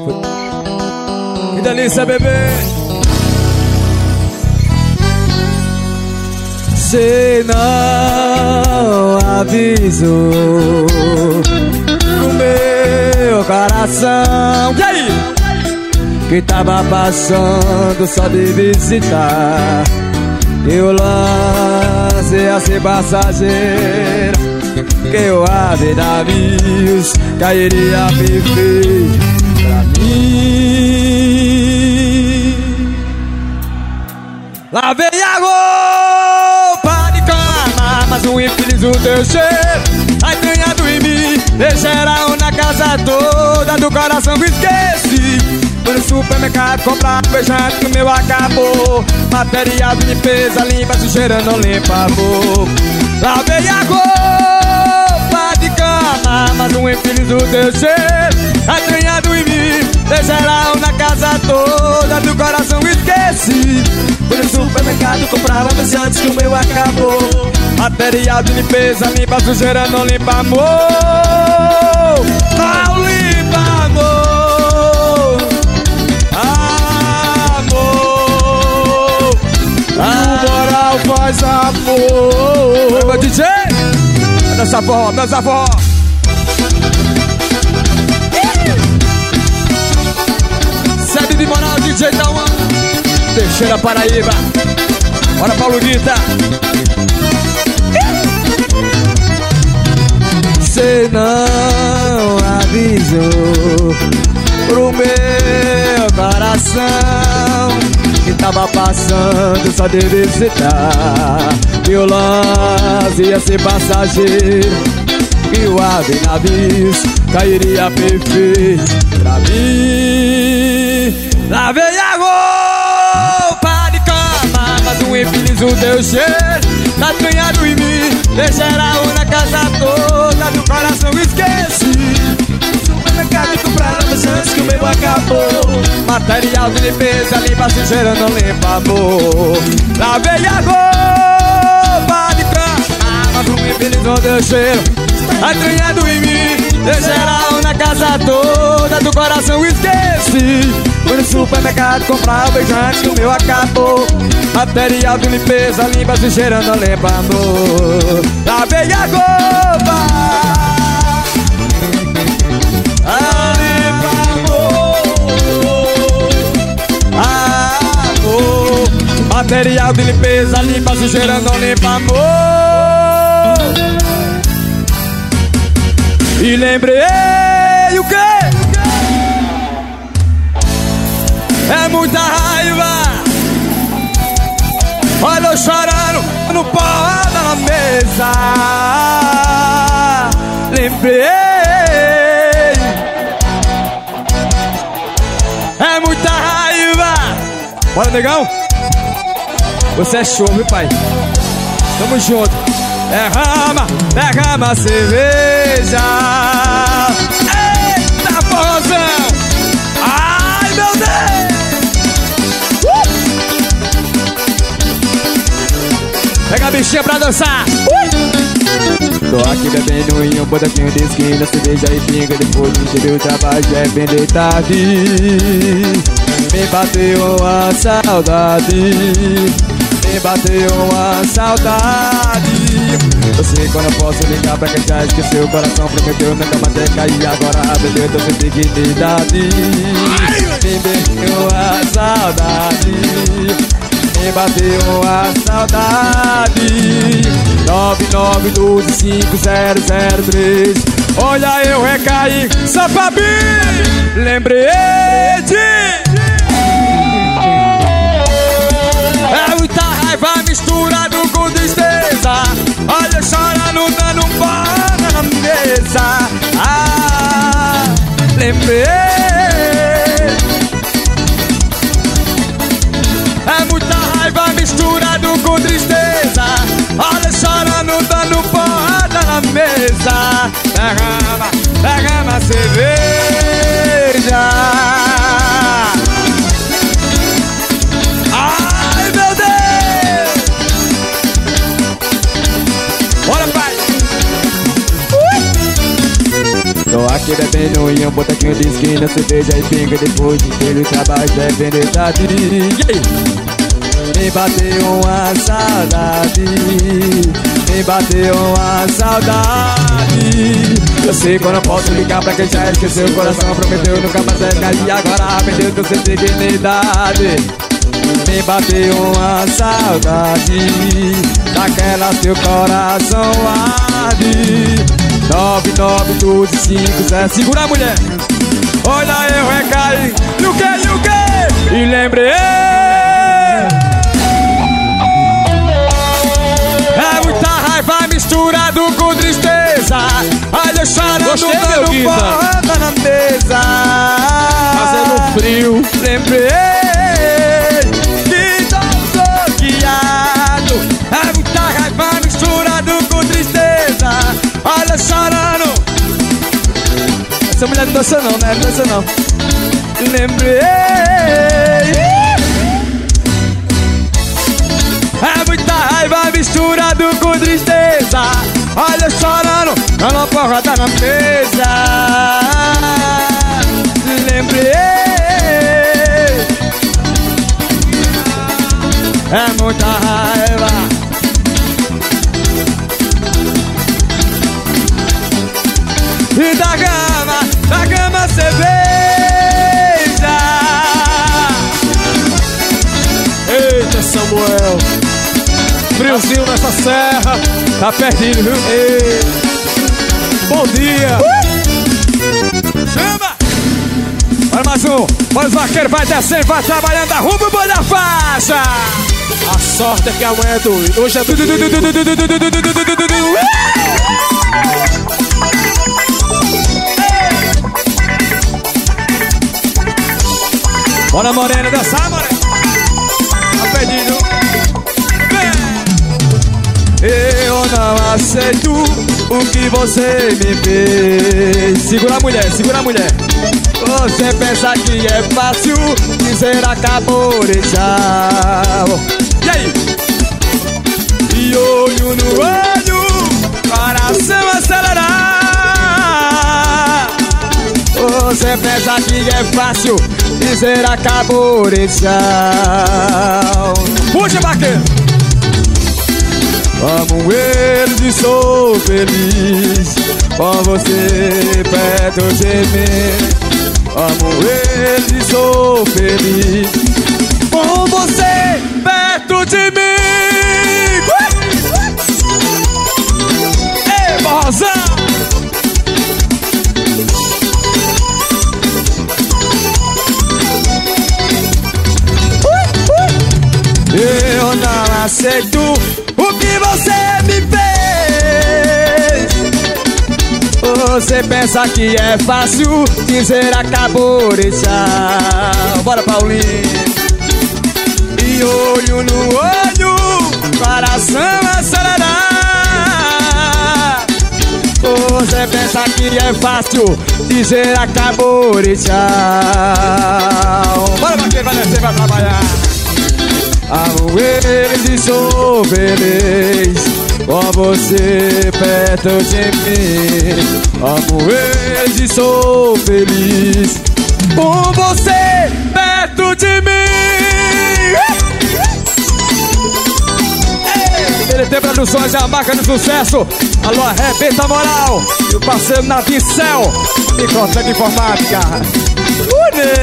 Que delícia, bebê. Cê não avisou pro meu coração. E aí? Que tava passando só de visitar. E o lance ia ser passageiro, que o ave navios cairia perfeito pra mim. Lá vem a roupa de cama, mas o infeliz o teu cheiro vai ganhando em mim. Deixaram na casa toda, do coração esqueci. Fui no supermercado comprar beijante que o meu acabou. Material de limpeza, limpa, sujeira, não limpa a boca. Lavei a roupa de cama, mas um infeliz o teu cheiro tá ganhando em mim. Deixaram na casa toda, do coração esqueci. Fui no supermercado comprar beijante que o meu acabou. Material de limpeza, limpa, sujeira, não limpa amor. Não limpa amor. O moral faz amor. Vai, DJ! Dança forró, dança forró. Sede de moral, DJ da uma Teixeira, Paraíba. Bora, Paulo Guita. Cê não avisou pro meu coração que tava passando só de visitar. E o lance ia ser passageiro, e o ave navios cairia perfeito pra mim. Lavei a roupa de cama, mas um infeliz o teu cheiro tá ganhado em mim. Deixaram na casa toda, do coração esqueci. Supermercado compraram antes que o meu acabou. Material de limpeza, limpa, sujeira, não limpa amor. Lavei a roupa de cama, mas um infeliz o teu cheiro tá ganhado em mim. Deixaram na casa toda, do coração esqueci. Fui no supermercado comprar beijante que o meu acabou. Material de limpeza, limpa, sujeira, não limpa amor. Lavei a roupa, limpa amor. Material de limpeza, limpa, sujeira, não limpa amor. E lembrei o quê? É muita raiva. Olha eu chorando no porrada na mesa. Lembrei. É muita raiva. Bora, negão. Você é show, viu, pai? Tamo junto. Derrama, derrama a cerveja. Eita, forrozão. Ai, meu Deus. Pega a bichinha pra dançar. Tô aqui bebendo em um botequinho de esquina, cerveja e pinga. Depois de encher o trabalho é bem de tarde. Me bateu uma saudade. Me bateu uma saudade. Eu sei quando eu posso ligar pra quem já esqueceu. O coração prometeu nunca mais ter cair. Agora bebeu, tô sem dignidade. Me bateu uma saudade. Me bateu a saudade. 99125003. Olha eu recaí, só pra mim. Lembrei de. É muita raiva misturado com tristeza. Olha chorando, dando porra na mesa. Ah, lembrei. É muita raiva misturado com tristeza. Olha chorando, dando porrada na mesa. Derrama, derrama a cerveja. Ai, meu Deus. Bora, pai. Tô aqui puder bem em um botequinho de esquina, cerveja e pinga. Depois de ter o trabalho, depender da vida. Me bateu uma saudade, me bateu uma saudade. Eu sei que eu não posso ligar pra quem já esqueceu. O coração prometeu nunca mais é minha. E agora perdeu teu sem dignidade. Me bateu uma saudade daquela teu coração arde. 99250. Segura a mulher. Olha eu recaí. E o que? E lembrei. É muita raiva misturado com tristeza. Olha chorando dando porrada na mesa. Fazendo frio. Lembrei que tô bloqueado. É muita raiva misturado com tristeza. Olha chorando. Essa mulher não dança não, né? Não dança não. Lembrei. É muita raiva misturado com tristeza. Olha chorando, dando porrada na mesa. Lembrei. É muita raiva. E da cama cerveja. Eita Samuel, friozinho nessa serra. Tá perdido, viu? Ei. Bom dia. Chama. Olha mais um. Olha os vaqueiros, vai descendo, vai trabalhando. Arruma o boi da faixa. A sorte é que amanhã é doido. Hoje é doido. Bora morena, dançar morena. Tá perdido. Eu não aceito o que você me fez. Segura a mulher, segura a mulher. Você pensa que é fácil dizer acabou e tchau. E aí? E olho no olho, coração acelerar. Você pensa que é fácil dizer acabou e tchau. Puxa, vaqueiro. Amo eles e sou feliz com você perto de mim. Amo eles e sou feliz com você perto de mim. Ei, Borrozão! Eu não aceito o que você me fez. Você pensa que é fácil dizer acabou e tchau. Bora, Paulinho. E olho no olho, coração acelerar. Você pensa que é fácil dizer acabou e tchau. Bora, vaqueiro, vai descer, vai trabalhar. Amo eles e sou feliz com você perto de mim. Amo eles e sou feliz com você perto de mim. Ele tem produções, é a marca do sucesso. Alô, arrebenta a moral. E o parceiro Navicel, microfone de informática.